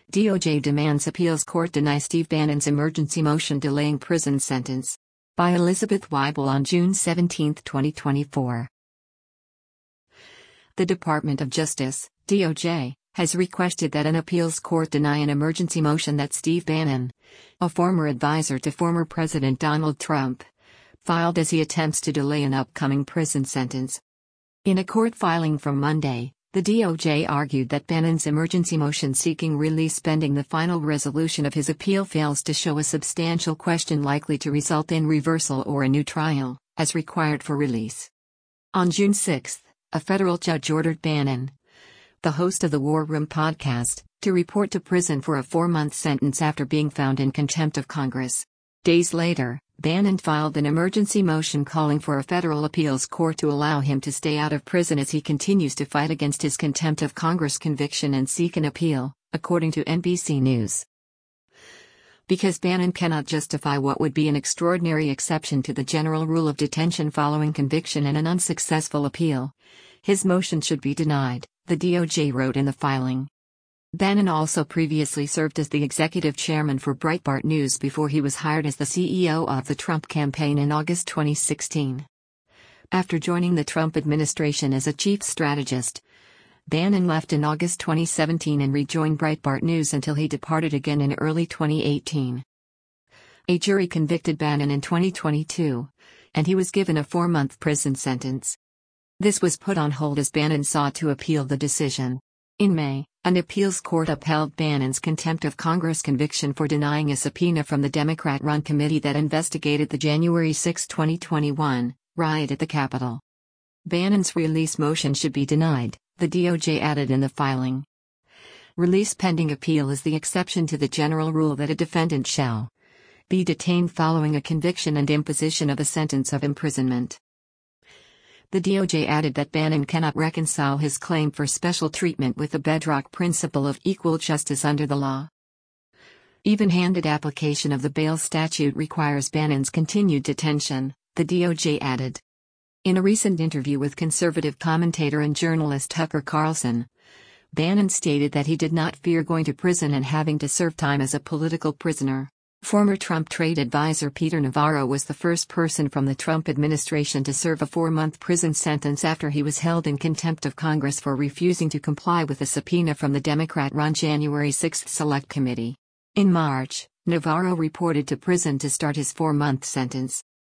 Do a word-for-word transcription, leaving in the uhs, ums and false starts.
D O J demands appeals court deny Steve Bannon's emergency motion delaying prison sentence. By Elizabeth Weibel on June seventeenth, twenty twenty-four. The Department of Justice, D O J, has requested that an appeals court deny an emergency motion that Steve Bannon, a former advisor to former President Donald Trump, filed as he attempts to delay an upcoming prison sentence. In a court filing from Monday, the D O J argued that Bannon's emergency motion seeking release pending the final resolution of his appeal fails to show a substantial question likely to result in reversal or a new trial, as required for release. On June sixth, a federal judge ordered Bannon, the host of the War Room podcast, to report to prison for a four-month sentence after being found in contempt of Congress. Days later, Bannon filed an emergency motion calling for a federal appeals court to allow him to stay out of prison as he continues to fight against his contempt of Congress conviction and seek an appeal, according to N B C News. Because Bannon cannot justify what would be an extraordinary exception to the general rule of detention following conviction and an unsuccessful appeal, his motion should be denied, the D O J wrote in the filing. Bannon also previously served as the executive chairman for Breitbart News before he was hired as the C E O of the Trump campaign in August twenty sixteen. After joining the Trump administration as a chief strategist, Bannon left in August twenty seventeen and rejoined Breitbart News until he departed again in early twenty eighteen. A jury convicted Bannon in twenty twenty-two, and he was given a four-month prison sentence. This was put on hold as Bannon sought to appeal the decision. In May, an appeals court upheld Bannon's contempt of Congress conviction for denying a subpoena from the Democrat-run committee that investigated the January sixth, twenty twenty-one, riot at the Capitol. Bannon's release motion should be denied, the D O J added in the filing. Release pending appeal is the exception to the general rule that a defendant shall be detained following a conviction and imposition of a sentence of imprisonment. The D O J added that Bannon cannot reconcile his claim for special treatment with the bedrock principle of equal justice under the law. Even-handed application of the bail statute requires Bannon's continued detention, the D O J added. In a recent interview with conservative commentator and journalist Tucker Carlson, Bannon stated that he did not fear going to prison and having to serve time as a political prisoner. Former Trump trade advisor Peter Navarro was the first person from the Trump administration to serve a four-month prison sentence after he was held in contempt of Congress for refusing to comply with a subpoena from the Democrat-run January sixth Select Committee. In March, Navarro reported to prison to start his four-month sentence.